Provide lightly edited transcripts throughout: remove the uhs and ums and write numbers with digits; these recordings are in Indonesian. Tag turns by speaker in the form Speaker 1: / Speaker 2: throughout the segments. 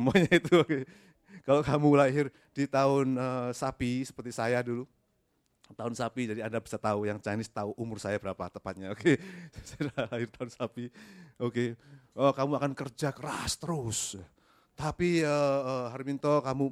Speaker 1: semuanya itu. Oke. Kalau kamu lahir di tahun sapi seperti saya dulu, tahun sapi, jadi Anda bisa tahu, yang Chinese tahu umur saya berapa tepatnya. Oke, saya lahir tahun sapi. Oke, oh, kamu akan kerja keras terus. Tapi Harminto, kamu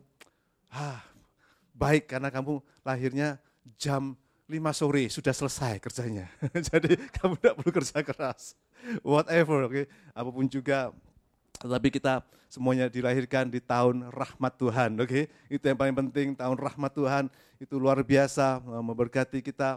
Speaker 1: baik karena kamu lahirnya jam 5 sore sudah selesai kerjanya. Jadi kamu tidak perlu kerja keras. Whatever, oke, apapun juga. Tetapi kita semuanya dilahirkan di tahun rahmat Tuhan, oke? Itu yang paling penting, tahun rahmat Tuhan itu luar biasa, memberkati kita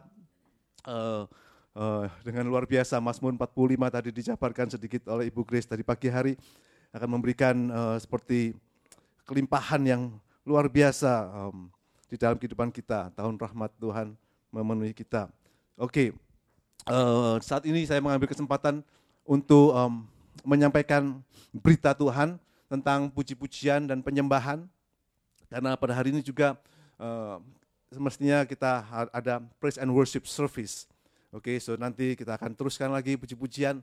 Speaker 1: dengan luar biasa. Mazmur 45 tadi dijabarkan sedikit oleh Ibu Grace tadi pagi hari, akan memberikan seperti kelimpahan yang luar biasa di dalam kehidupan kita. Tahun rahmat Tuhan memenuhi kita. Oke, saat ini saya mengambil kesempatan untuk menyampaikan berita Tuhan tentang puji-pujian dan penyembahan. Karena pada hari ini juga semestinya kita ada praise and worship service. Oke, so nanti kita akan teruskan lagi puji-pujian.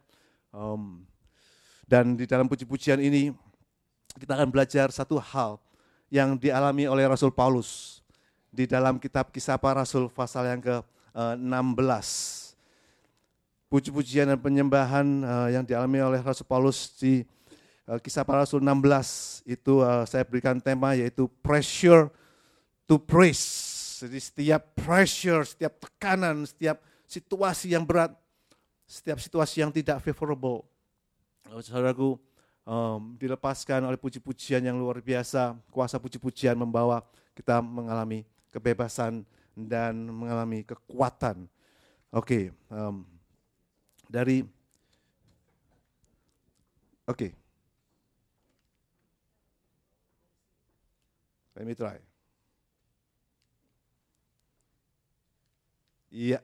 Speaker 1: Dan di dalam puji-pujian ini kita akan belajar satu hal yang dialami oleh Rasul Paulus di dalam kitab Kisah Para Rasul pasal yang ke-16. Puji-pujian dan penyembahan yang dialami oleh Rasul Paulus di Kisah Para Rasul 16 itu saya berikan tema yaitu pressure to praise. Jadi setiap pressure, setiap tekanan, setiap situasi yang berat, setiap situasi yang tidak favorable, saudaraku, dilepaskan oleh puji-pujian yang luar biasa. Kuasa puji-pujian membawa kita mengalami kebebasan dan mengalami kekuatan. Oke. Let me try. Iya.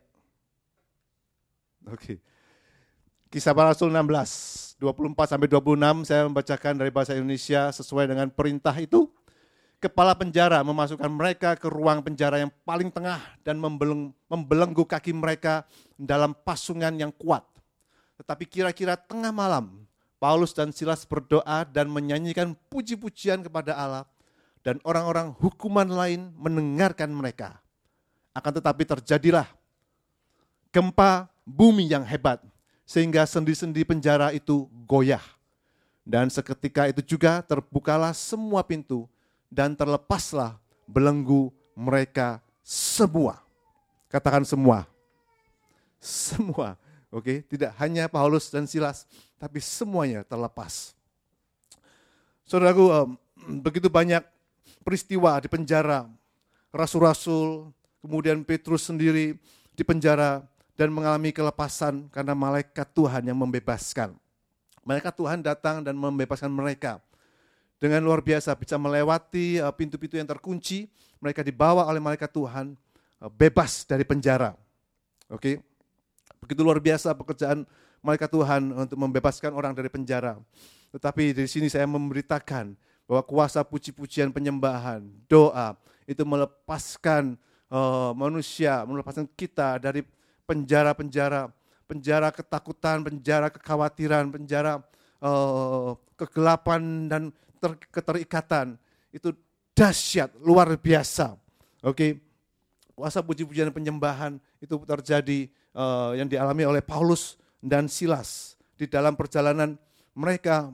Speaker 1: Oke. Kisah Para Rasul 16, 24-26, saya membacakan dari bahasa Indonesia sesuai dengan perintah itu. Kepala penjara memasukkan mereka ke ruang penjara yang paling tengah dan membelenggu kaki mereka dalam pasungan yang kuat. Tetapi kira-kira tengah malam, Paulus dan Silas berdoa dan menyanyikan puji-pujian kepada Allah, dan orang-orang hukuman lain mendengarkan mereka. Akan tetapi terjadilah gempa bumi yang hebat, sehingga sendi-sendi penjara itu goyah. Dan seketika itu juga terbukalah semua pintu, dan terlepaslah belenggu mereka semua. Katakan semua. Semua. Oke, tidak hanya Paulus dan Silas, tapi semuanya terlepas. Saudaraku, begitu banyak peristiwa di penjara. Rasul-rasul, kemudian Petrus sendiri di penjara dan mengalami kelepasan karena malaikat Tuhan yang membebaskan. Malaikat Tuhan datang dan membebaskan mereka. Dengan luar biasa bisa melewati pintu-pintu yang terkunci, mereka dibawa oleh malaikat Tuhan bebas dari penjara. Oke. Begitu luar biasa pekerjaan malaikat Tuhan untuk membebaskan orang dari penjara. Tetapi dari sini saya memberitakan bahwa kuasa puji-pujian, penyembahan, doa itu melepaskan manusia, melepaskan kita dari penjara-penjara, penjara ketakutan, penjara kekhawatiran, penjara kegelapan dan keterikatan. Itu dahsyat, luar biasa. Oke. Kuasa puji-pujian dan penyembahan itu terjadi yang dialami oleh Paulus dan Silas di dalam perjalanan mereka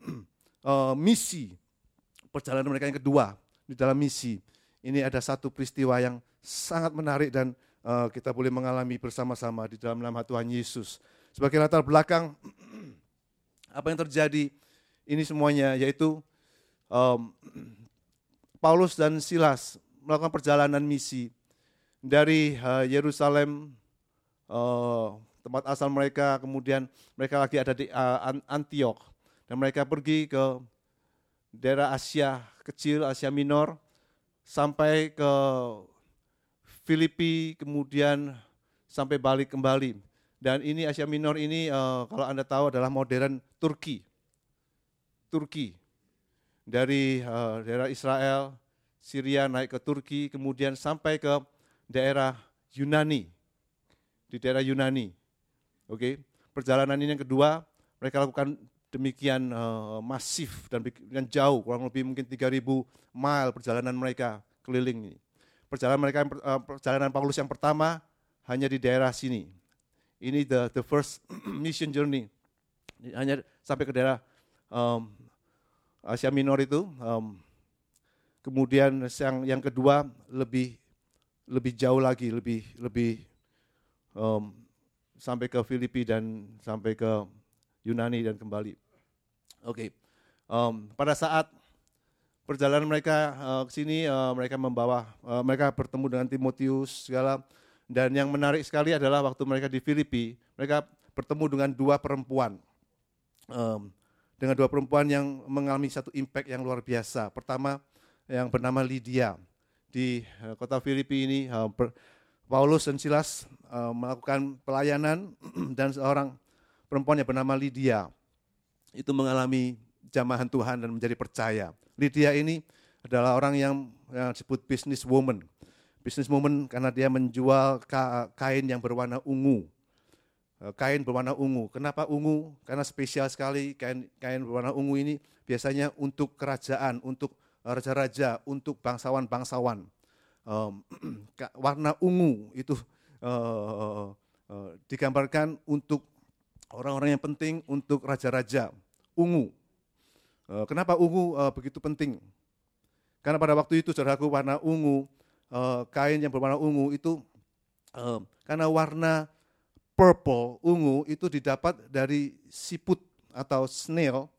Speaker 1: misi. Perjalanan mereka yang kedua di dalam misi. Ini ada satu peristiwa yang sangat menarik dan kita boleh mengalami bersama-sama di dalam nama Tuhan Yesus. Sebagai latar belakang apa yang terjadi ini semuanya yaitu Paulus dan Silas melakukan perjalanan misi dari Yerusalem, tempat asal mereka, kemudian mereka lagi ada di Antiok, dan mereka pergi ke daerah Asia kecil, Asia Minor, sampai ke Filipi, kemudian sampai balik kembali. Dan ini Asia Minor ini kalau Anda tahu adalah modern Turki. Dari daerah Israel, Syria naik ke Turki, kemudian sampai ke daerah Yunani. Di daerah Yunani. Oke. Perjalanan ini yang kedua, mereka lakukan demikian masif dan jauh, kurang lebih mungkin 3.000 mile perjalanan mereka keliling ini. Perjalanan Paulus yang pertama hanya di daerah sini. Ini the first mission journey. Hanya sampai ke daerah Asia Minor itu. Kemudian yang kedua lebih jauh lagi, lebih sampai ke Filipi dan sampai ke Yunani dan kembali. Oke. Pada saat perjalanan mereka ke sini, mereka bertemu dengan Timotius segala. Dan yang menarik sekali adalah waktu mereka di Filipi, mereka bertemu dengan dua perempuan. Dengan dua perempuan yang mengalami satu impact yang luar biasa. Pertama, yang bernama Lydia. Di kota Filipi ini, Paulus dan Silas melakukan pelayanan dan seorang perempuan yang bernama Lydia itu mengalami jamahan Tuhan dan menjadi percaya. Lydia ini adalah orang yang disebut businesswoman. Businesswoman karena dia menjual kain yang berwarna ungu. Kain berwarna ungu. Kenapa ungu? Karena spesial sekali kain berwarna ungu ini biasanya untuk kerajaan, untuk raja-raja, untuk bangsawan-bangsawan. Warna ungu itu digambarkan untuk orang-orang yang penting, untuk raja-raja. Ungu. Kenapa ungu begitu penting? Karena pada waktu itu, saudaraku, warna ungu, kain yang berwarna ungu itu, karena warna purple, ungu, itu didapat dari siput atau snail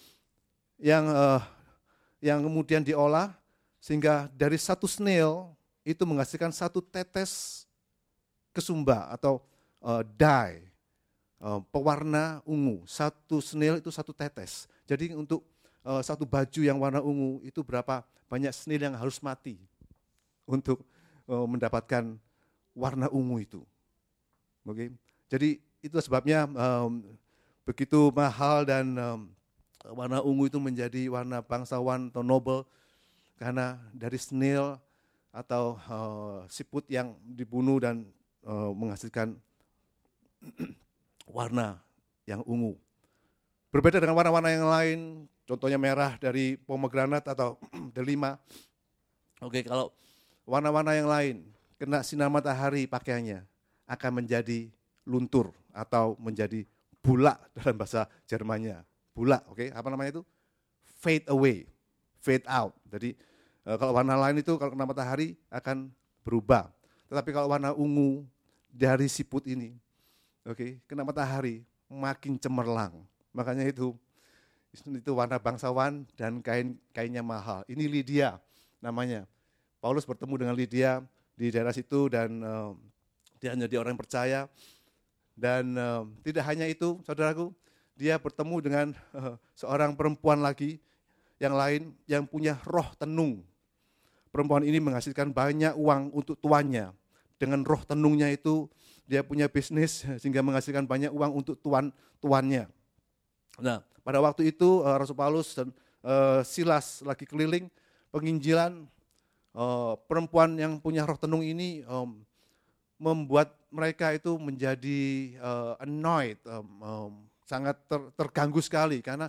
Speaker 1: yang kemudian diolah, sehingga dari satu snail itu menghasilkan satu tetes kesumba atau dye, pewarna ungu. Satu snail itu satu tetes. Jadi untuk satu baju yang warna ungu itu berapa banyak snail yang harus mati untuk mendapatkan warna ungu itu. Oke. Jadi itu sebabnya begitu mahal dan warna ungu itu menjadi warna bangsawan atau noble karena dari snail atau siput yang dibunuh dan menghasilkan warna yang ungu. Berbeda dengan warna-warna yang lain, contohnya merah dari pomegranat atau delima. Oke, kalau warna-warna yang lain kena sinar matahari pakaiannya akan menjadi luntur atau menjadi bulak dalam bahasa Jermannya. Bulak, oke, apa namanya itu? Fade away, fade out. Jadi kalau warna lain itu kalau kena matahari akan berubah. Tetapi kalau warna ungu dari siput ini, oke, kena matahari makin cemerlang. Makanya itu warna bangsawan dan kainnya mahal. Ini Lydia namanya. Paulus bertemu dengan Lydia di daerah situ dan dia menjadi orang yang percaya. Dan tidak hanya itu, saudaraku, dia bertemu dengan seorang perempuan lagi yang lain yang punya roh tenung. Perempuan ini menghasilkan banyak uang untuk tuannya. Dengan roh tenungnya itu dia punya bisnis sehingga menghasilkan banyak uang untuk tuannya. Nah, pada waktu itu Rasul Paulus dan Silas lagi keliling penginjilan, perempuan yang punya roh tenung ini membuat mereka itu menjadi annoyed, sangat terganggu sekali karena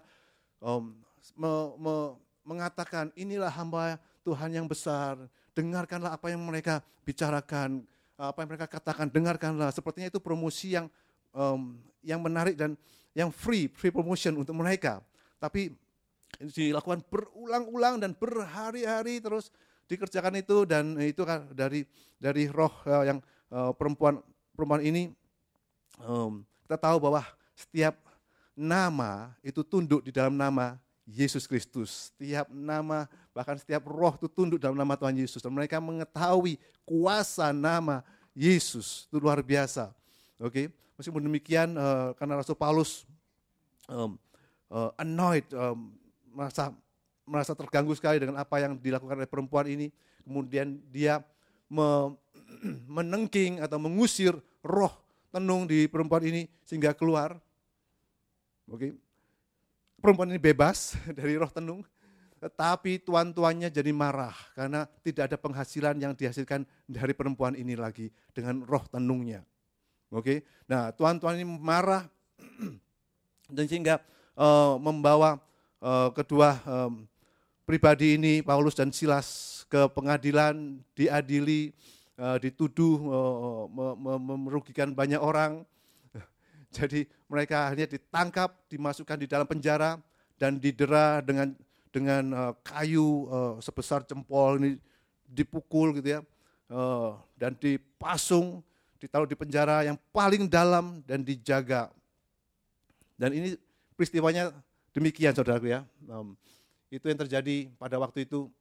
Speaker 1: mengatakan inilah hamba Tuhan yang besar, dengarkanlah apa yang mereka bicarakan, apa yang mereka katakan, dengarkanlah. Sepertinya itu promosi yang menarik dan yang free promotion untuk mereka. Tapi dilakukan berulang-ulang dan berhari-hari terus dikerjakan itu, dan itu kan dari roh yang perempuan ini kita tahu bahwa setiap nama itu tunduk di dalam nama Yesus Kristus. Setiap nama, bahkan setiap roh itu tunduk dalam nama Tuhan Yesus. Dan mereka mengetahui kuasa nama Yesus, itu luar biasa. Oke, meskipun demikian karena Rasul Paulus annoyed, merasa terganggu sekali dengan apa yang dilakukan oleh perempuan ini. Kemudian dia menengking atau mengusir roh tenung di perempuan ini sehingga keluar. Oke. Perempuan ini bebas dari roh tenung, tetapi tuan-tuannya jadi marah karena tidak ada penghasilan yang dihasilkan dari perempuan ini lagi dengan roh tenungnya. Oke. Nah, tuan-tuan ini marah dan sehingga membawa kedua pribadi ini, Paulus dan Silas, ke pengadilan, diadili, dituduh merugikan banyak orang. Jadi mereka akhirnya ditangkap, dimasukkan di dalam penjara dan didera dengan kayu sebesar jempol ini, dipukul gitu ya, dan dipasung, ditaruh di penjara yang paling dalam dan dijaga. Dan ini peristiwanya demikian, saudaraku ya. Itu yang terjadi pada waktu itu.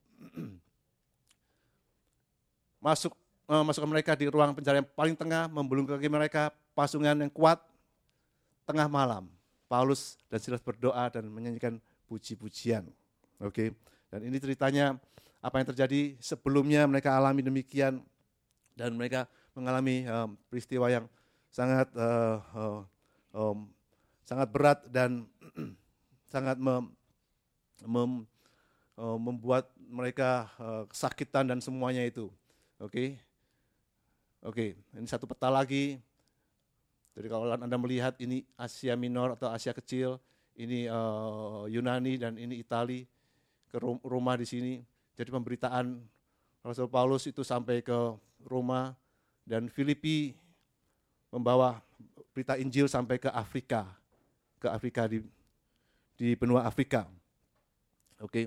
Speaker 1: Masukkan mereka di ruang penjara yang paling tengah, membelung kaki mereka, pasungan yang kuat. Tengah malam, Paulus dan Silas berdoa dan menyanyikan puji-pujian. Oke. Dan ini ceritanya apa yang terjadi sebelumnya, mereka alami demikian, dan mereka mengalami peristiwa yang sangat sangat berat dan sangat membuat mereka kesakitan dan semuanya itu. Oke, ini satu peta lagi. Jadi kalau Anda melihat ini Asia Minor atau Asia Kecil, ini Yunani dan ini Itali, ke Roma di sini. Jadi pemberitaan Rasul Paulus itu sampai ke Roma, dan Filipi membawa berita Injil sampai ke Afrika di benua Afrika. Oke.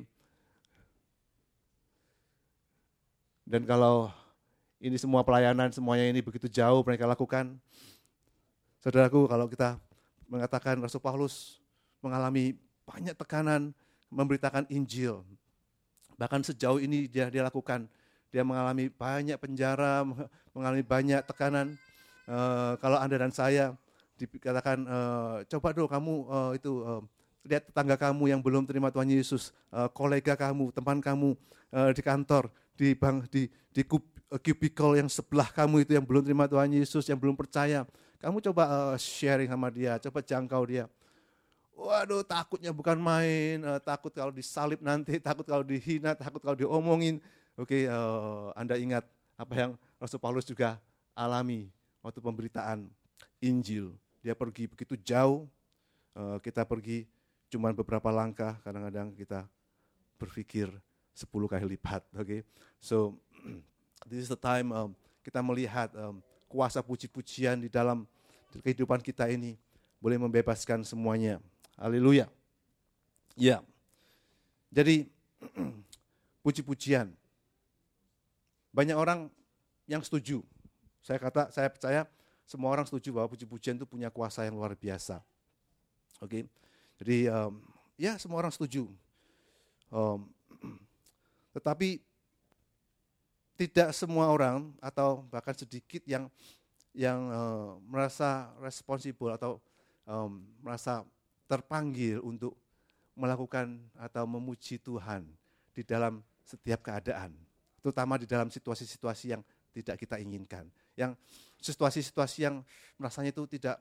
Speaker 1: Dan kalau ini semua pelayanan, semuanya ini begitu jauh mereka lakukan, saudaraku, kalau kita mengatakan Rasul Paulus mengalami banyak tekanan memberitakan Injil, bahkan sejauh ini dia lakukan, dia mengalami banyak penjara, mengalami banyak tekanan. Kalau Anda dan saya dikatakan, coba dong kamu lihat tetangga kamu yang belum terima Tuhan Yesus, kolega kamu, teman kamu di kantor, di cubicle yang sebelah kamu itu yang belum terima Tuhan Yesus, yang belum percaya. Kamu coba sharing sama dia, coba jangkau dia. Waduh, takutnya bukan main, takut kalau disalib nanti, takut kalau dihina, takut kalau diomongin. Oke, Anda ingat apa yang Rasul Paulus juga alami waktu pemberitaan Injil. Dia pergi begitu jauh, kita pergi cuma beberapa langkah, kadang-kadang kita berpikir 10 kali lipat. Oke, so this is the time kita melihat kuasa puji-pujian di dalam kehidupan kita ini boleh membebaskan semuanya. Haleluya. Ya. Jadi puji-pujian. Banyak orang yang setuju. Saya percaya semua orang setuju bahwa puji-pujian itu punya kuasa yang luar biasa. Oke. Jadi ya semua orang setuju. Tetapi tidak semua orang atau bahkan sedikit yang merasa responsible atau merasa terpanggil untuk melakukan atau memuji Tuhan di dalam setiap keadaan, terutama di dalam situasi-situasi yang tidak kita inginkan, yang situasi-situasi yang rasanya itu tidak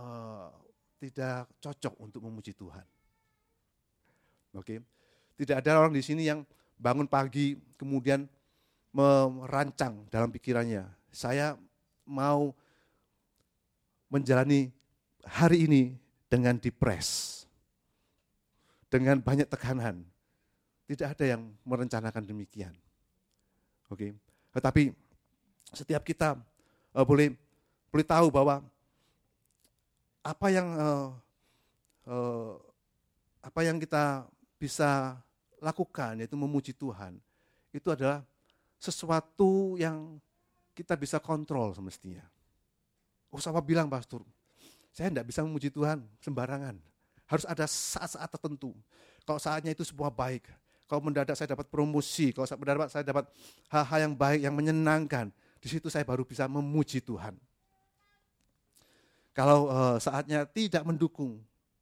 Speaker 1: cocok untuk memuji Tuhan. Oke, tidak ada orang di sini yang bangun pagi kemudian merancang dalam pikirannya, saya mau menjalani hari ini dengan depres, dengan banyak tekanan. Tidak ada yang merencanakan demikian. Oke. Tetapi setiap kita boleh tahu bahwa apa yang kita bisa lakukan, yaitu memuji Tuhan, itu adalah sesuatu yang kita bisa kontrol semestinya. Siapa bilang, pastor, saya tidak bisa memuji Tuhan sembarangan. Harus ada saat-saat tertentu. Kalau saatnya itu semua baik, kalau mendadak saya dapat promosi, kalau mendadak saya dapat hal-hal yang baik, yang menyenangkan, di situ saya baru bisa memuji Tuhan. Kalau saatnya tidak mendukung,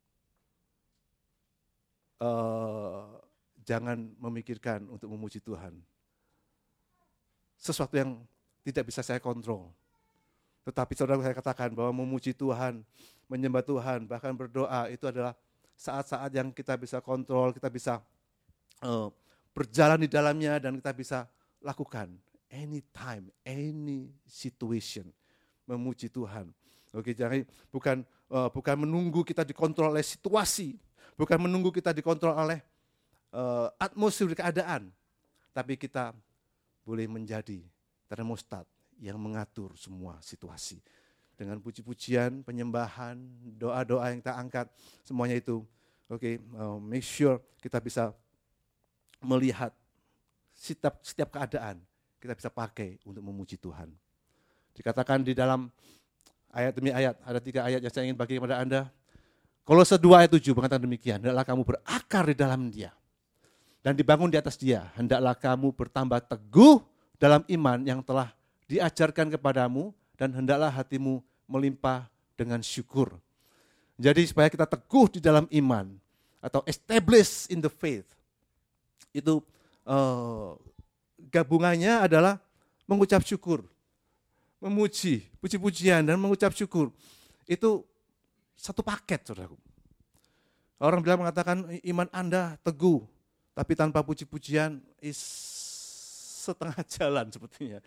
Speaker 1: jangan memikirkan untuk memuji Tuhan. Sesuatu yang tidak bisa saya kontrol. Tetapi saudara, saya katakan bahwa memuji Tuhan, menyembah Tuhan, bahkan berdoa, itu adalah saat-saat yang kita bisa kontrol, kita bisa berjalan di dalamnya, dan kita bisa lakukan anytime, any situation, memuji Tuhan. Oke, jadi bukan menunggu kita dikontrol oleh situasi, bukan menunggu kita dikontrol oleh atmosfer keadaan, tapi kita boleh menjadi termostat yang mengatur semua situasi. Dengan puji-pujian, penyembahan, doa-doa yang kita angkat, semuanya itu, make sure kita bisa melihat setiap keadaan, kita bisa pakai untuk memuji Tuhan. Dikatakan di dalam ayat demi ayat, ada 3 ayat yang saya ingin bagi kepada Anda. Kolose 2 ayat 7 mengatakan demikian, hendaklah kamu berakar di dalam Dia dan dibangun di atas Dia. Hendaklah kamu bertambah teguh dalam iman yang telah diajarkan kepadamu, dan hendaklah hatimu melimpah dengan syukur. Jadi supaya kita teguh di dalam iman atau establish in the faith, itu gabungannya adalah mengucap syukur, memuji, puji-pujian dan mengucap syukur. Itu satu paket, saudaraku. Orang bilang mengatakan iman Anda teguh, tapi tanpa puji-pujian is setengah jalan sepertinya.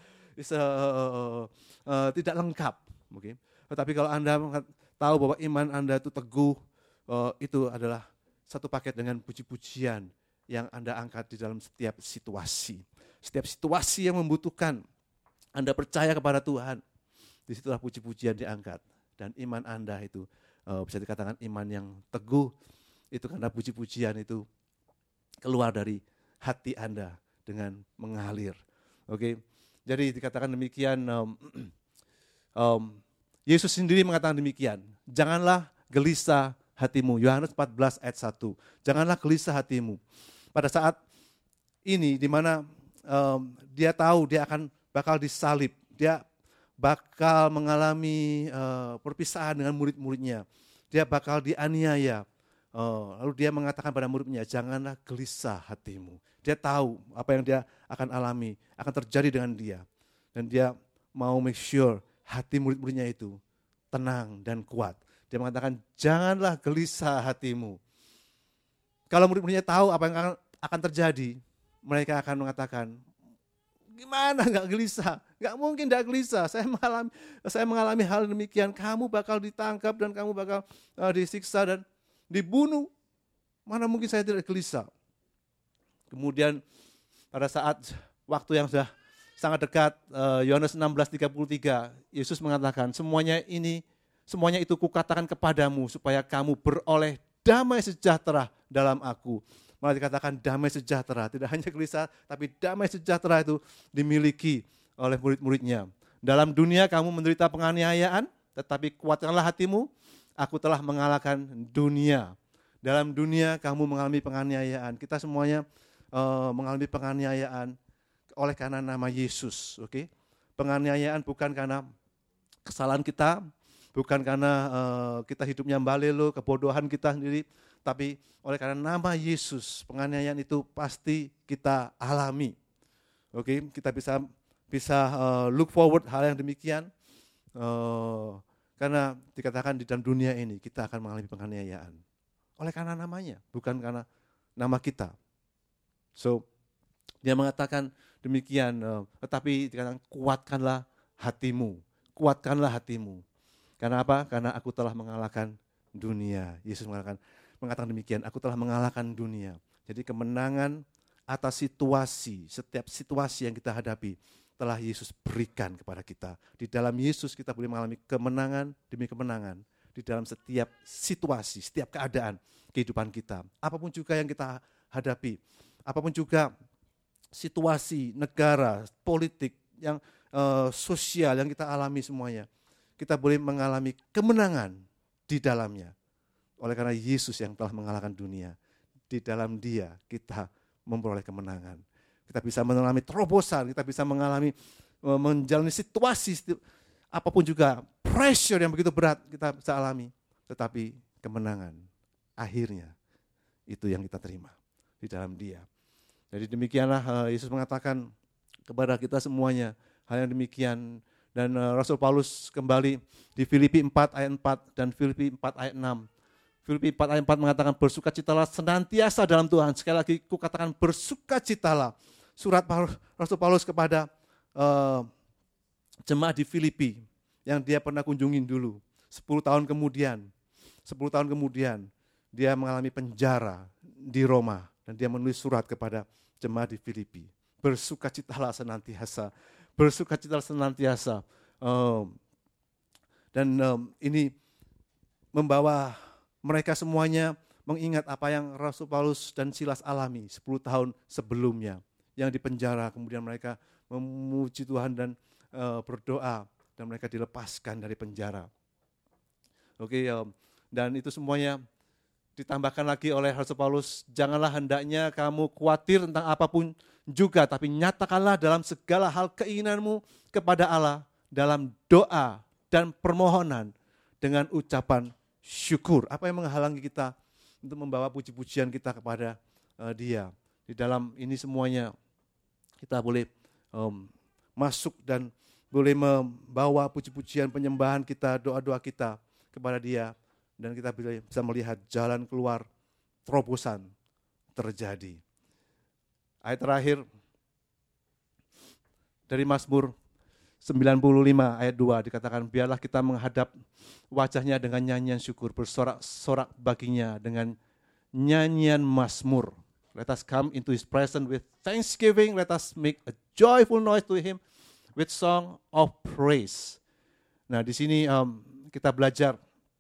Speaker 1: Tidak lengkap. Okay. Tetapi kalau Anda tahu bahwa iman Anda itu teguh, itu adalah satu paket dengan puji-pujian yang Anda angkat di dalam setiap situasi. Setiap situasi yang membutuhkan Anda percaya kepada Tuhan, disitulah puji-pujian diangkat. Dan iman Anda itu bisa dikatakan iman yang teguh, itu karena puji-pujian itu keluar dari hati Anda dengan mengalir. Oke. Jadi dikatakan demikian, Yesus sendiri mengatakan demikian, janganlah gelisah hatimu, Yohanes 14 ayat 1, janganlah gelisah hatimu. Pada saat ini di mana dia tahu dia akan bakal disalib, dia bakal mengalami perpisahan dengan murid-muridnya, dia bakal dianiaya, lalu dia mengatakan pada murid-muridnya, janganlah gelisah hatimu. Dia tahu apa yang dia akan alami, akan terjadi dengan dia. Dan dia mau make sure hati murid-muridnya itu tenang dan kuat. Dia mengatakan, janganlah gelisah hatimu. Kalau murid-muridnya tahu apa yang akan terjadi, mereka akan mengatakan, gimana gak gelisah? Gak mungkin gak gelisah. Saya mengalami hal demikian. Kamu bakal ditangkap dan kamu bakal disiksa dan dibunuh. Mana mungkin saya tidak gelisah? Kemudian pada saat waktu yang sudah sangat dekat, Yohanes 16:33, Yesus mengatakan, semuanya itu kukatakan kepadamu supaya kamu beroleh damai sejahtera dalam aku. Malah dikatakan damai sejahtera, tidak hanya gelisah, tapi damai sejahtera itu dimiliki oleh murid-muridnya. Dalam dunia kamu menderita penganiayaan, tetapi kuatkanlah hatimu, aku telah mengalahkan dunia. Dalam dunia kamu mengalami penganiayaan, kita semuanya mengalami penganiayaan oleh karena nama Yesus. Okay? Penganiayaan bukan karena kesalahan kita, bukan karena kita hidupnya balelo, kebodohan kita sendiri, tapi oleh karena nama Yesus, penganiayaan itu pasti kita alami. Okay? Kita bisa look forward hal yang demikian, karena dikatakan di dalam dunia ini kita akan mengalami penganiayaan. Oleh karena namanya, bukan karena nama kita. So, dia mengatakan demikian, tetapi dikatakan kuatkanlah hatimu, kuatkanlah hatimu. Karena apa? Karena aku telah mengalahkan dunia. Yesus mengatakan demikian, aku telah mengalahkan dunia. Jadi kemenangan atas situasi, setiap situasi yang kita hadapi, telah Yesus berikan kepada kita. Di dalam Yesus kita boleh mengalami kemenangan demi kemenangan. Di dalam setiap situasi, setiap keadaan kehidupan kita. Apapun juga yang kita hadapi, apapun juga situasi, negara, politik, yang sosial yang kita alami semuanya, kita boleh mengalami kemenangan di dalamnya. Oleh karena Yesus yang telah mengalahkan dunia, di dalam Dia kita memperoleh kemenangan. Kita bisa mengalami terobosan, kita bisa menjalani situasi, apapun juga, pressure yang begitu berat kita bisa alami. Tetapi kemenangan, akhirnya itu yang kita terima di dalam Dia. Jadi demikianlah Yesus mengatakan kepada kita semuanya hal yang demikian. Dan Rasul Paulus kembali di Filipi 4 ayat 4 dan Filipi 4 ayat 6. Filipi 4 ayat 4 mengatakan bersukacitalah senantiasa dalam Tuhan. Sekali lagi kukatakan bersukacitalah. Surat Rasul Paulus kepada jemaat di Filipi yang dia pernah kunjungin dulu. 10 tahun kemudian dia mengalami penjara di Roma dan dia menulis surat kepada jemaat di Filipi. Bersukacitalah senantiasa, bersukacitalah senantiasa. Dan ini membawa mereka semuanya mengingat apa yang Rasul Paulus dan Silas alami 10 tahun sebelumnya. Yang dipenjara, kemudian mereka memuji Tuhan dan berdoa dan mereka dilepaskan dari penjara. Oke, dan itu semuanya ditambahkan lagi oleh Rasul Paulus, janganlah hendaknya kamu khawatir tentang apapun juga, tapi nyatakanlah dalam segala hal keinginanmu kepada Allah dalam doa dan permohonan dengan ucapan syukur. Apa yang menghalangi kita untuk membawa puji-pujian kita kepada Dia? Di dalam ini semuanya kita boleh masuk dan boleh membawa puji-pujian, penyembahan kita, doa-doa kita kepada Dia. Dan kita bisa melihat jalan keluar terobosan terjadi. Ayat terakhir dari Mazmur 95 ayat 2 dikatakan, biarlah kita menghadap wajahnya dengan nyanyian syukur, bersorak-sorak baginya dengan nyanyian mazmur. Let us come into His presence with thanksgiving, let us make a joyful noise to Him with song of praise. Nah, di sini kita belajar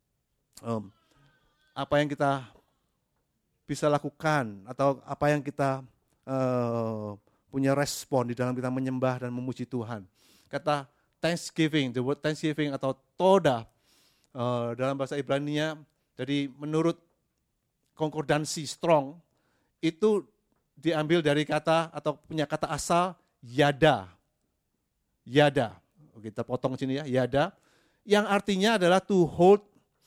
Speaker 1: apa yang kita bisa lakukan atau apa yang kita punya respon di dalam kita menyembah dan memuji Tuhan. Kata thanksgiving, the word thanksgiving atau toda dalam bahasa Ibrani-nya, jadi menurut konkordansi strong itu diambil dari kata atau punya kata asal yada. Yada. Kita potong sini ya, yada. Yang artinya adalah to hold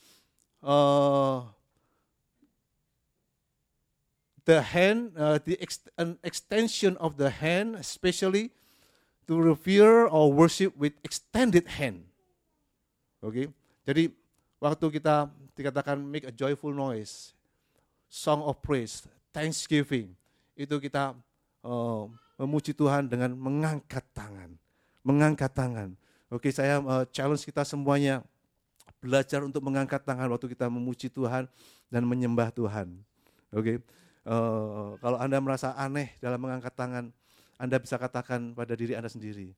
Speaker 1: the hand, an extension of the hand, especially to revere or worship with extended hand. Oke, jadi waktu kita dikatakan make a joyful noise, song of praise, thanksgiving, itu kita memuji Tuhan dengan mengangkat tangan, mengangkat tangan. Oke, saya challenge kita semuanya belajar untuk mengangkat tangan waktu kita memuji Tuhan dan menyembah Tuhan. Oke, kalau Anda merasa aneh dalam mengangkat tangan, Anda bisa katakan pada diri Anda sendiri,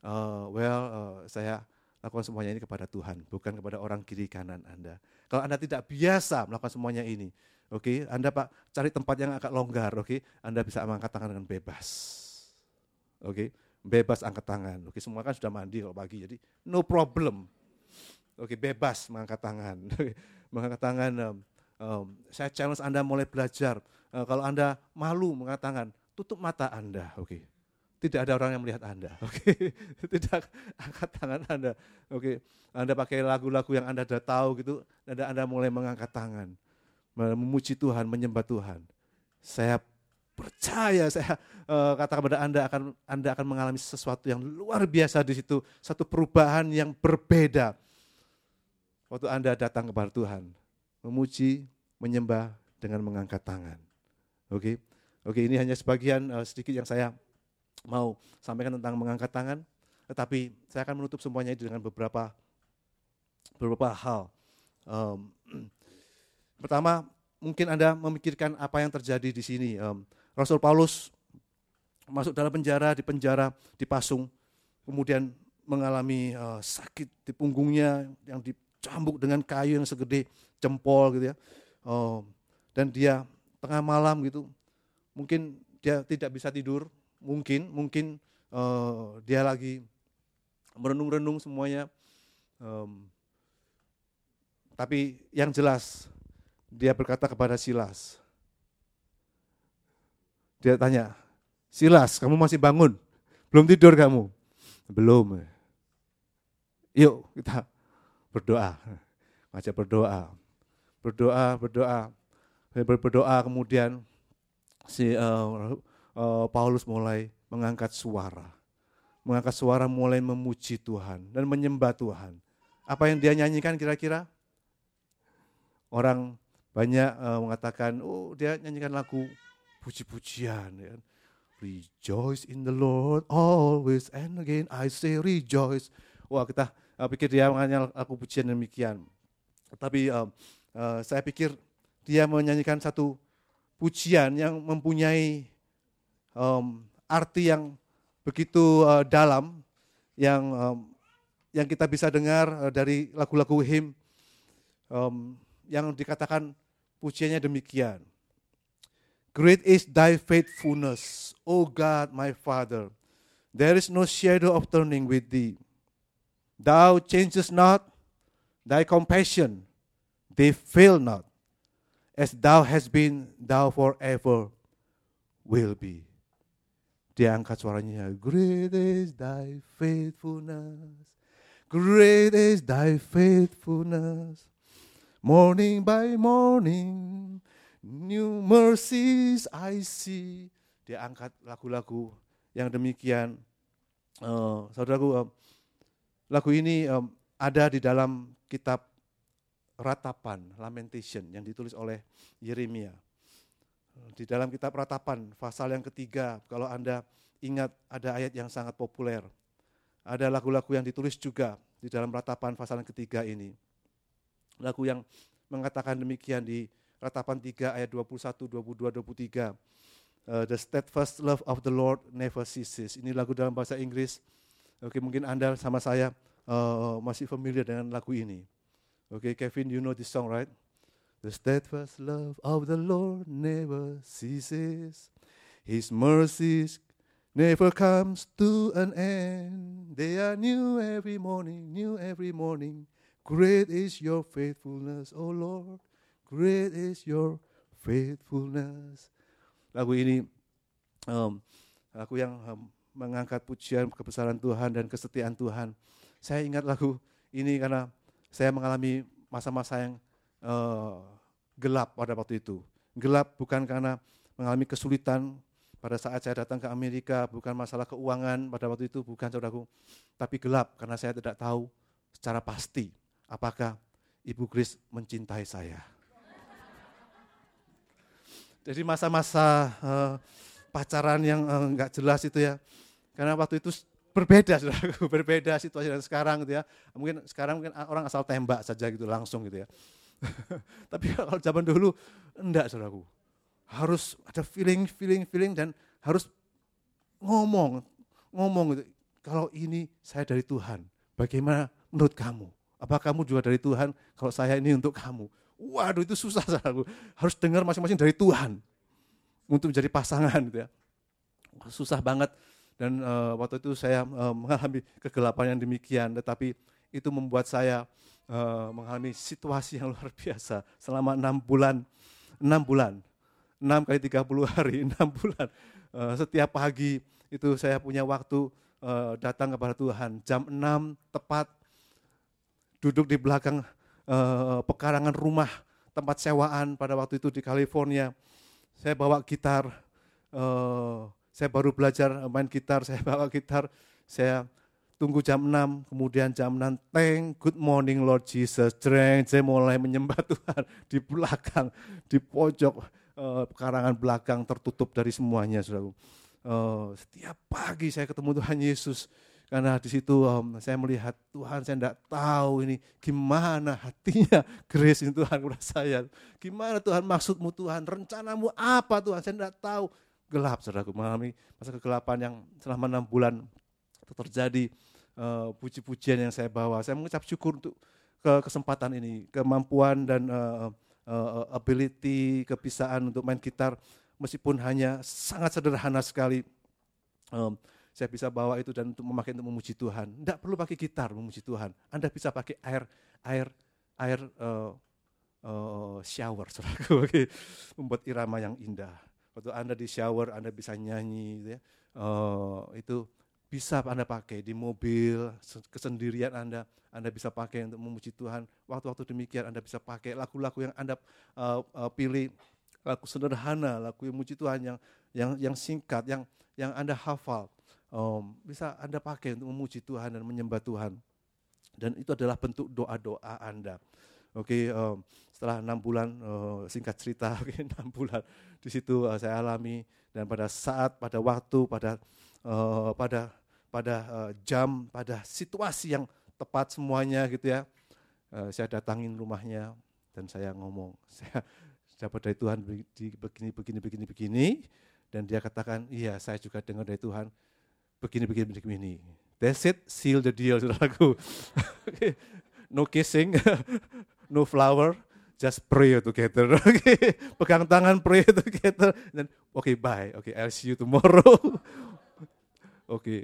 Speaker 1: saya lakukan semuanya ini kepada Tuhan, bukan kepada orang kiri kanan Anda. Kalau Anda tidak biasa melakukan semuanya ini, oke, Anda cari tempat yang agak longgar, oke, Anda bisa mengangkat tangan dengan bebas. Oke, bebas angkat tangan. Oke, semua kan sudah mandi kalau pagi, jadi no problem. Oke, bebas mengangkat tangan. Mengangkat tangan, saya challenge Anda mulai belajar. Kalau Anda malu mengangkat tangan, tutup mata Anda. Oke, tidak ada orang yang melihat Anda. Oke, tidak angkat tangan Anda. Oke, Anda pakai lagu-lagu yang Anda sudah tahu gitu, dan Anda mulai mengangkat tangan, memuji Tuhan, menyembah Tuhan. Saya percaya, saya katakan kepada Anda akan mengalami sesuatu yang luar biasa di situ, satu perubahan yang berbeda. Waktu Anda datang kepada Tuhan, memuji, menyembah dengan mengangkat tangan. Oke, ini hanya sebagian sedikit yang saya mau sampaikan tentang mengangkat tangan, tetapi saya akan menutup semuanya itu dengan beberapa hal. Pertama, mungkin Anda memikirkan apa yang terjadi di sini. Rasul Paulus masuk dalam penjara, dipasung, kemudian mengalami sakit di punggungnya yang dicambuk dengan kayu yang segede jempol gitu ya. Dan dia tengah malam gitu, mungkin dia tidak bisa tidur, mungkin dia lagi merenung-renung semuanya. Tapi yang jelas dia berkata kepada Silas. Dia tanya, Silas, kamu masih bangun? Belum tidur kamu? Belum. Yuk kita berdoa. Ngajak berdoa, kemudian si Paulus mulai mengangkat suara, mulai memuji Tuhan dan menyembah Tuhan. Apa yang dia nyanyikan kira-kira? Orang banyak mengatakan, dia nyanyikan lagu puji-pujian. Ya. Rejoice in the Lord always, and again I say rejoice. Wah, kita pikir dia menyanyikan lagu pujian demikian. Tapi saya pikir dia menyanyikan satu pujian yang mempunyai arti yang begitu dalam, yang kita bisa dengar dari lagu-lagu hymn yang dikatakan pujiannya demikian. Great is thy faithfulness, O God my Father. There is no shadow of turning with thee. Thou changest not, thy compassion, they fail not. As thou hast been, thou forever will be. Dia angkat suaranya, great is thy faithfulness, great is thy faithfulness. Morning by morning, new mercies I see. Dia angkat lagu-lagu yang demikian. Saudaraku, lagu ini ada di dalam kitab Ratapan, Lamentation, yang ditulis oleh Yeremia. Di dalam kitab Ratapan, pasal yang ketiga, kalau Anda ingat ada ayat yang sangat populer. Ada lagu-lagu yang ditulis juga di dalam Ratapan pasal yang ketiga ini. Lagu yang mengatakan demikian di Ratapan 3 ayat 21, 22, 23. The steadfast love of the Lord never ceases. Ini lagu dalam bahasa Inggris. Oke, mungkin Anda sama saya masih familiar dengan lagu ini. Oke, Kevin, you know this song, right? The steadfast love of the Lord never ceases. His mercies never comes to an end. They are new every morning, new every morning. Great is your faithfulness, O Lord. Great is your faithfulness. Lagu ini lagu yang mengangkat pujian kebesaran Tuhan dan kesetiaan Tuhan. Saya ingat lagu ini karena saya mengalami masa-masa yang gelap pada waktu itu. Gelap bukan karena mengalami kesulitan pada saat saya datang ke Amerika, bukan masalah keuangan pada waktu itu, bukan saudaraku. Tapi gelap karena saya tidak tahu secara pasti apakah Ibu Grace mencintai saya. Jadi masa-masa pacaran yang enggak jelas itu ya. Karena waktu itu berbeda, saudaraku, berbeda situasi dengan sekarang gitu ya. Mungkin sekarang orang asal tembak saja gitu langsung gitu ya. Tapi kalau zaman dulu enggak, saudaraku. Harus ada feeling dan harus ngomong gitu. Kalau ini saya dari Tuhan, bagaimana menurut kamu? Apa kamu juga dari Tuhan? Kalau saya ini untuk kamu. Waduh, itu susah, saudaraku. Harus dengar masing-masing dari Tuhan untuk menjadi pasangan gitu ya. Susah banget. Dan waktu itu saya mengalami kegelapan yang demikian, tetapi itu membuat saya mengalami situasi yang luar biasa selama 6 bulan, 6 kali 30 hari, 6 bulan. Setiap pagi itu saya punya waktu datang kepada Tuhan, jam 6 tepat, duduk di belakang pekarangan rumah tempat sewaan pada waktu itu di California. Saya bawa gitar, saya baru belajar main gitar, saya bawa gitar, saya tunggu jam 6, kemudian jam 6, good morning Lord Jesus, saya mulai menyembah Tuhan di belakang, di pojok pekarangan belakang tertutup dari semuanya, saudaraku. Setiap pagi saya ketemu Tuhan Yesus, karena di situ saya melihat Tuhan, saya tidak tahu ini gimana hatinya Grace ini Tuhan kepada saya. Gimana Tuhan maksudmu Tuhan, rencanamu apa Tuhan, saya tidak tahu. Gelap, saudaraku, mengalami masa kegelapan yang selama 6 bulan itu terjadi. Puji-pujian yang saya bawa, saya mengucap syukur untuk kesempatan ini, kemampuan dan ability, kebisaan untuk main gitar, meskipun hanya sangat sederhana sekali. Saya bisa bawa itu dan untuk memakai untuk memuji Tuhan. Tidak perlu pakai gitar memuji Tuhan. Anda bisa pakai air shower, saudaraku, membuat irama yang indah. Waktu Anda di shower, Anda bisa nyanyi, gitu ya. Itu bisa Anda pakai di mobil, kesendirian Anda bisa pakai untuk memuji Tuhan. Waktu-waktu demikian Anda bisa pakai lagu-lagu yang Anda pilih, lagu sederhana, lagu yang memuji Tuhan yang singkat, yang Anda hafal. Bisa Anda pakai untuk memuji Tuhan dan menyembah Tuhan. Dan itu adalah bentuk doa-doa Anda. Oke, setelah 6 bulan, singkat cerita, 6 bulan di situ saya alami, dan pada waktu, pada jam, pada situasi yang tepat semuanya gitu ya, saya datangin rumahnya dan saya ngomong, dapat dari Tuhan begini, dan dia katakan, iya saya juga dengar dari Tuhan begini. That's it, seal the deal, saudaraku. Okay. No kissing, no flower, just pray together. Okay. Pegang tangan, pray together, dan okay, bye. Okay, I'll see you tomorrow. Okay.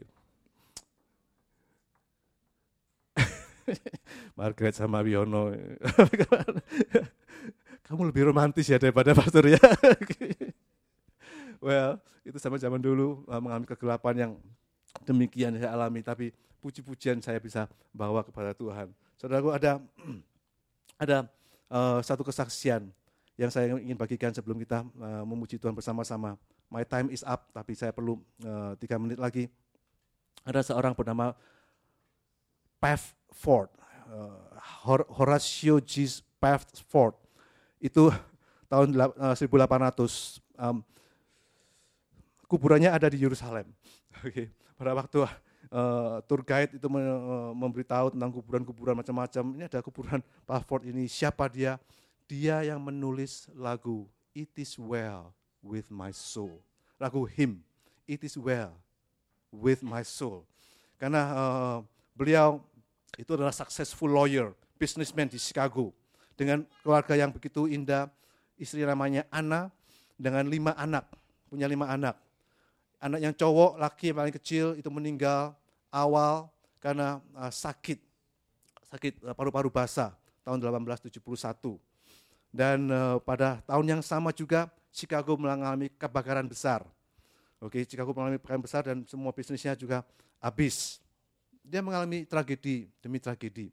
Speaker 1: Margaret sama Wiono. Kamu lebih romantis ya daripada pastor ya. Well, itu sama zaman dulu mengalami kegelapan yang demikian saya alami, tapi puji-pujian saya bisa bawa kepada Tuhan. Saudaraku, ada satu kesaksian yang saya ingin bagikan sebelum kita memuji Tuhan bersama-sama. My time is up, tapi saya perlu 3 menit lagi. Ada seorang bernama Pafford, Horatio G. Pafford. Itu tahun 1800. Kuburannya ada di Yerusalem. Okay. Pada waktu tour guide itu memberitahu tentang kuburan-kuburan macam-macam, ini ada kuburan Pafford ini. Siapa dia? Dia yang menulis lagu It Is Well With My Soul. Lagu hymn, It Is Well With My Soul. Karena beliau itu adalah successful lawyer, businessman di Chicago, dengan keluarga yang begitu indah. Istri namanya Anna, dengan 5 anak, punya 5 anak. Anak yang cowok, laki yang paling kecil itu meninggal awal karena sakit paru-paru basah tahun 1871. Dan pada tahun yang sama juga Chicago mengalami kebakaran besar. Oke, Chicago mengalami kebakaran besar dan semua bisnisnya juga habis. Dia mengalami tragedi demi tragedi.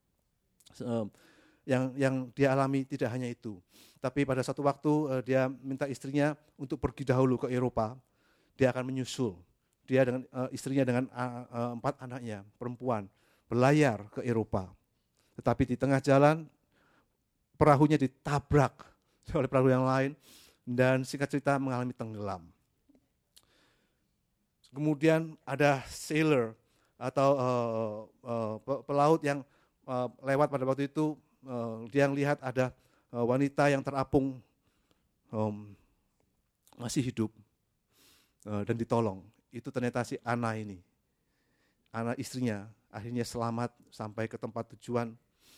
Speaker 1: Yang dia alami tidak hanya itu, tapi pada satu waktu dia minta istrinya untuk pergi dahulu ke Eropa. Dia akan menyusul. Dia dengan istrinya dengan 4 anaknya perempuan berlayar ke Eropa. Tetapi di tengah jalan perahunya ditabrak oleh perahu yang lain dan singkat cerita mengalami tenggelam. Kemudian ada sailor atau pelaut yang lewat pada waktu itu, dia lihat ada wanita yang terapung masih hidup dan ditolong. Itu ternyata si Ana ini. Ana istrinya akhirnya selamat sampai ke tempat tujuan,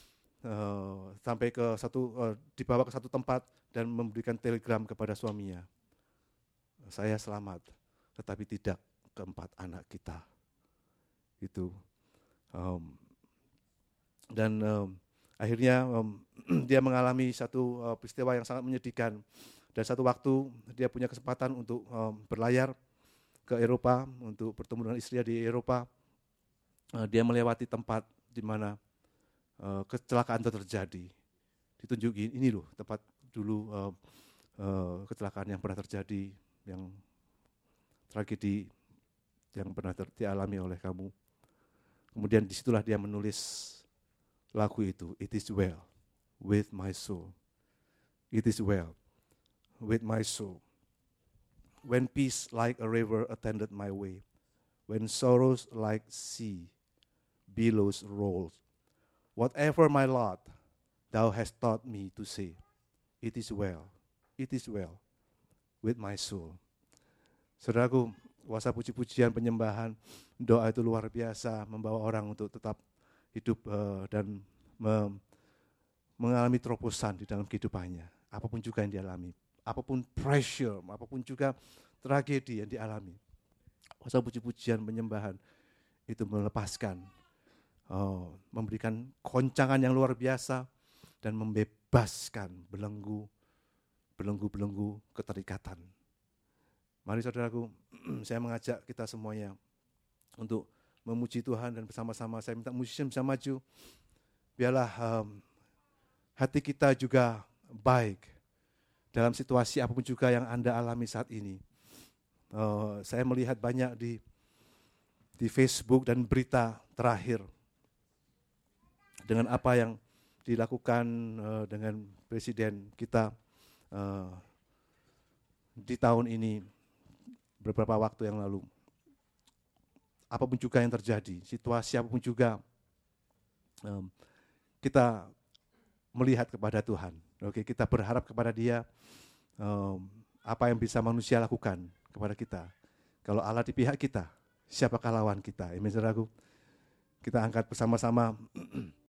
Speaker 1: dibawa ke satu tempat dan memberikan telegram kepada suaminya. Saya selamat, tetapi tidak keempat anak kita. Itu. Akhirnya dia mengalami satu peristiwa yang sangat menyedihkan. Dan satu waktu dia punya kesempatan untuk berlayar ke Eropa, untuk bertemu dengan istrinya di Eropa. Dia melewati tempat di mana kecelakaan itu terjadi. Ditunjukin, ini loh tempat dulu kecelakaan yang pernah terjadi, yang tragedi yang pernah dialami oleh kamu. Kemudian disitulah dia menulis lagu itu, It Is Well With My Soul. It is well with my soul. When peace like a river attended my way, when sorrows like sea billows rolled, whatever my lot, thou hast taught me to say, it is well with my soul. Saudaraku, kuasa puji-pujian, penyembahan, doa itu luar biasa, membawa orang untuk tetap hidup dan mengalami terobosan di dalam kehidupannya. Apapun juga yang dialami, apapun pressure, apapun juga tragedi yang dialami. Kuasa puji-pujian, penyembahan itu melepaskan, memberikan goncangan yang luar biasa dan membebaskan belenggu keterikatan. Mari saudaraku, saya mengajak kita semuanya untuk memuji Tuhan dan bersama-sama saya minta musisi bisa maju. Biarlah hati kita juga baik dalam situasi apapun juga yang Anda alami saat ini. Saya melihat banyak di Facebook dan berita terakhir dengan apa yang dilakukan dengan presiden kita di tahun ini beberapa waktu yang lalu. Apapun juga yang terjadi, situasi apapun juga, kita melihat kepada Tuhan. Oke, kita berharap kepada Dia apa yang bisa manusia lakukan kepada kita. Kalau Allah di pihak kita, siapakah lawan kita? Amin, saudaraku. Kita angkat bersama-sama